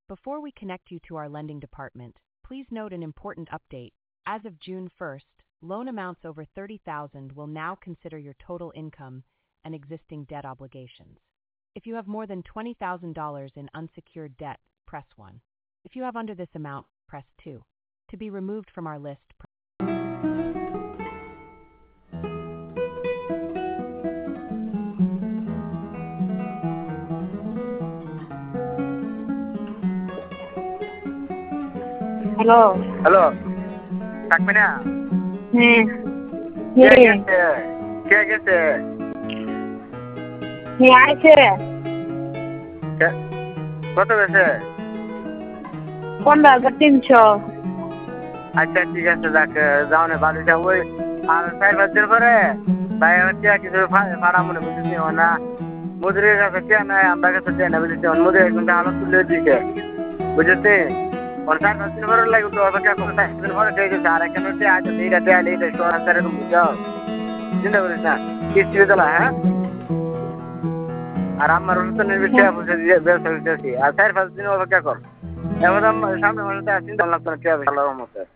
Before we connect you to our lending department, please note an important update. As of June 1st, loan amounts over $30,000 will now consider your total income and existing debt obligations. If you have more than $20,000 in unsecured debt, press 1. If you have under this amount, press 2. To be removed from our list, hello. Hello, থাকবে না? হ্যাঁ। কে গেছে? কে গেছে? হ্যাঁ আছে। কত গেছে? 15,300। আচ্ছা ঠিক আছে, যাক যাও না ভালো যাও। ওই আর 4-5 দিন পরে ভাই হচ্ছে কিছু ভাড়া মনে বুঝেছি না, মজুরির কাছে কে নাই, আমার কাছে কে না বুঝেছি। মজুরি কিন্তু আলো তুলে দিছে বুঝেছি। 4-5 দিন পরে লাগে তো অপেক্ষা করে 5 দিন পরে দিয়ে গেছে। আর এখানে হচ্ছে আজ এইটা দেয়া এইটা স্টোর আছে এরকম বুঝাও, চিন্তা করিস না, কিস্তি দিলা। হ্যাঁ, আর আমার তো নির্বিচার বুঝে দিয়ে ব্যবসা করতেছি। আর 4-5 দিন অপেক্ষা কর। এখন সামনে মাসে চিন্তা লাগতো না, কে হবে আল্লাহর রহমতে।